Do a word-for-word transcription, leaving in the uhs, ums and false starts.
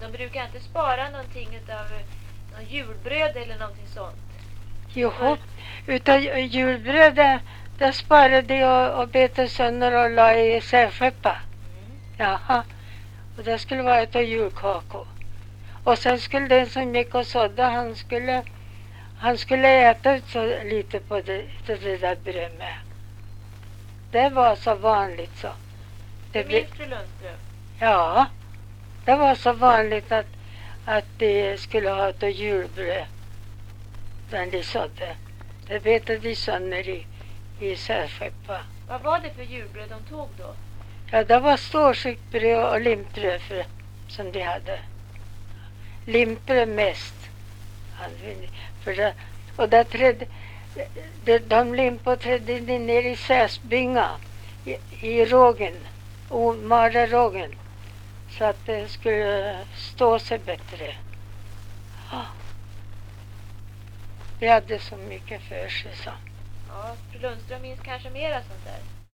De brukar inte spara någonting utav någon julbröd eller någonting sånt. Jo, utav julbröd där, där sparade jag och betade sönder och la i särskeppa. Mm. Jaha, och det skulle vara utav julkakor. Och sen skulle den som gick och sådde, han skulle, han skulle äta ut så lite på det, det, det där bröd med. Det var så vanligt så. Det Det minns fru Lundström. Ja, det var så vanligt att, att de skulle ha ett julbröd när de sådde. Det betade de sönder i, i särskeppa. Vad var det för julbröd de tog då? Ja, det var stålskiktbröd och limpbröd för, som de hade. Limpbröd mest. För det, och där trädde, de, de limpor trädde de ner i säsbynga, i, i rågen, omala rågen, så att det skulle stå sig bättre. Oh. Vi hade så mycket för sig så. Ja, fru Lundström minns kanske mera sånt där.